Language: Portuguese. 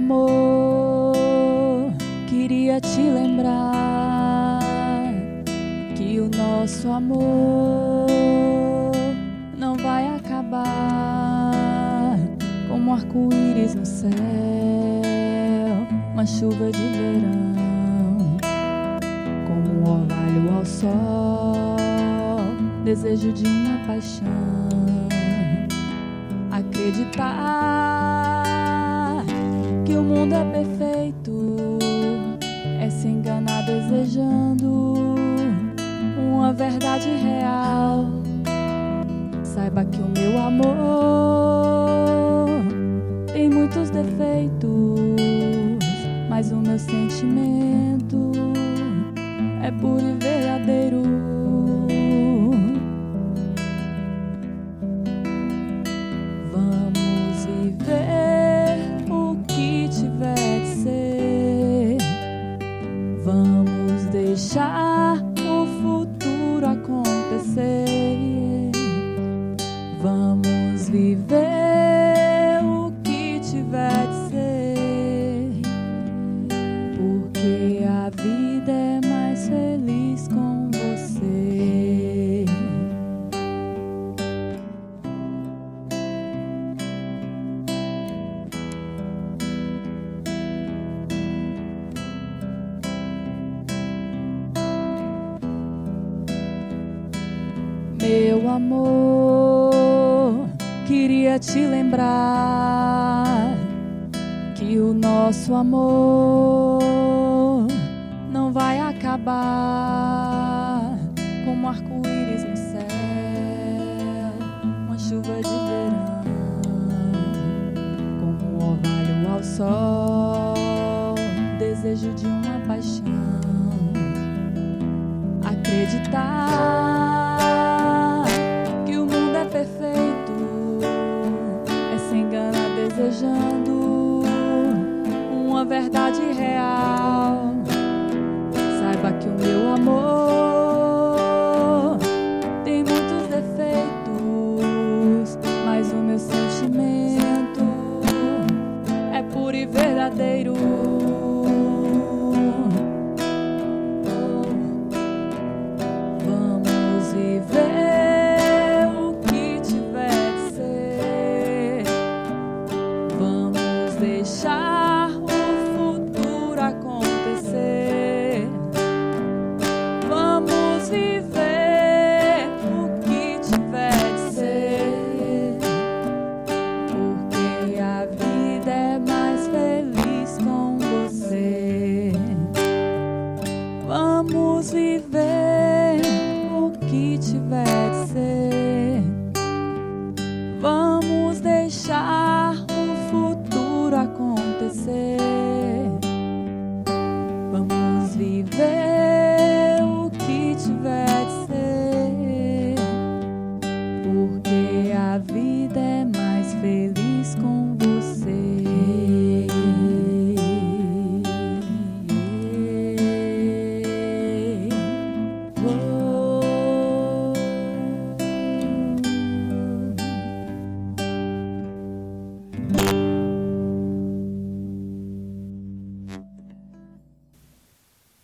amor, queria te lembrar que o nosso amor não vai acabar. Como arco-íris no céu, uma chuva de verão, como um orvalho ao sol, desejo de uma paixão. Acreditar que o mundo é perfeito é se enganar desejando uma verdade real. Saiba que o meu amor tem muitos defeitos, mas o meu sentimento é puro e verdadeiro. Vamos viver o que tiver de ser, vamos deixar o futuro acontecer. Vamos viver o que tiver de ser, porque a vida é mais feliz com você. Meu amor, queria te lembrar que o nosso amor não vai acabar. Como arco-íris no céu, uma chuva de verão, como um orvalho ao sol, desejo de uma paixão. Acreditar que o mundo é perfeito é se enganar desejando uma verdade real. Saiba que o meu amor tem muitos defeitos, mas o meu sentimento é puro e verdadeiro.